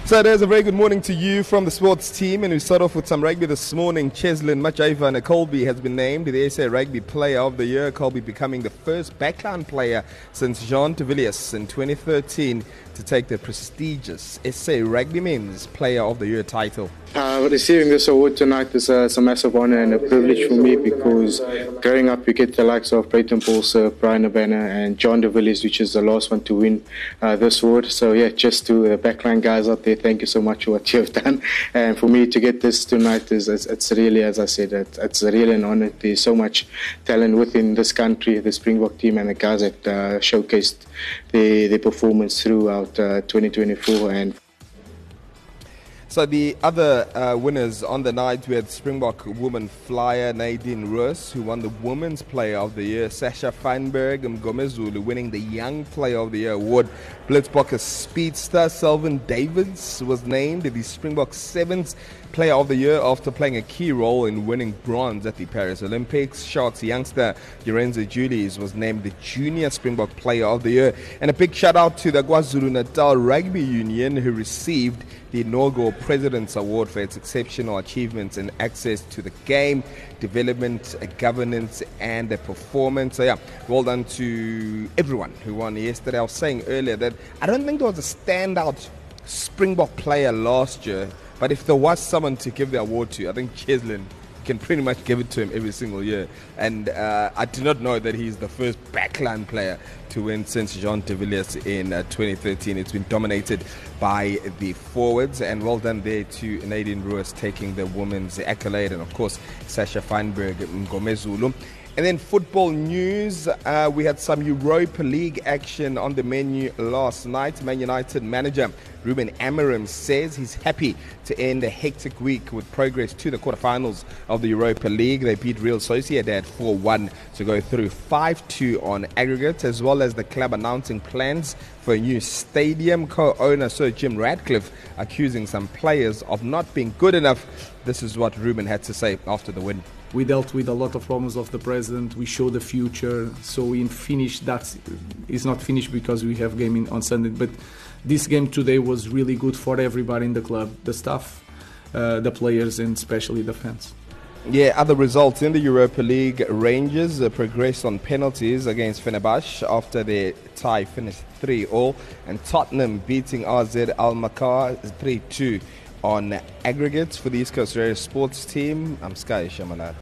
So there's a very good morning to you from the sports team, and we start off with some rugby this morning. Cheslin Majaiva Colby has been named the SA Rugby Player of the Year. Colby becoming the first backline player since Jean de Villiers in 2013 to take the prestigious SA Rugby Men's Player of the Year title. Receiving this award tonight is a massive honour and a privilege for me, because growing up you get the likes of Brayton Paulser, Brian Urbana and John de Villiers, which is the last one to win this award. So yeah, just to the backline guys out there, thank you so much for what you have done. And for me to get this tonight, it's really, as I said, it's really an honour. There's so much talent within this country, the Springbok team and the guys that showcased their performance throughout 2024. And so the other winners on the night, we had Springbok woman flyer Nadine Roos, who won the Women's Player of the Year. Sasha Feinberg Mgomezulu winning the Young Player of the Year award. Blitzbokker speedster Selvin Davids was named the Springbok 7th Player of the Year after playing a key role in winning bronze at the Paris Olympics. Sharks youngster Lorenzo Julies was named the Junior Springbok Player of the Year. And a big shout out to the KwaZulu-Natal Rugby Union, who received the inaugural President's Award for its exceptional achievements in access to the game, development, governance and performance. So yeah, well done to everyone who won yesterday. I was saying earlier that I don't think there was a standout Springbok player last year, but if there was someone to give the award to, I think Cheslin can pretty much give it to him every single year. And I do not know that he's the first backline player to win since Jean de Villiers in 2013. It's been dominated by the forwards, and well done there to Nadine Roos taking the women's accolade, and of course Sasha Feinberg Mgomezulu. And then football news, we had some Europa League action on the menu last night. Man United manager Ruben Amorim says he's happy to end a hectic week with progress to the quarterfinals of the Europa League. They beat Real Sociedad 4-1 to go through 5-2 on aggregate, as well as the club announcing plans for a new stadium. Co-owner Sir Jim Ratcliffe accusing some players of not being good enough. This is what Ruben had to say after the win. We dealt with a lot of problems of the president. We show the future. So we finished. That is not finished because we have game on Sunday. But this game today was really good for everybody in the club, the staff, the players, and especially the fans. Yeah, other results in the Europa League. Rangers progressed on penalties against Fenerbahce after their tie finished 3-3, and Tottenham beating RZ Al-Makar 3-2 on aggregates. For the East Coast Radio Sports team, I'm Sky Shamanat.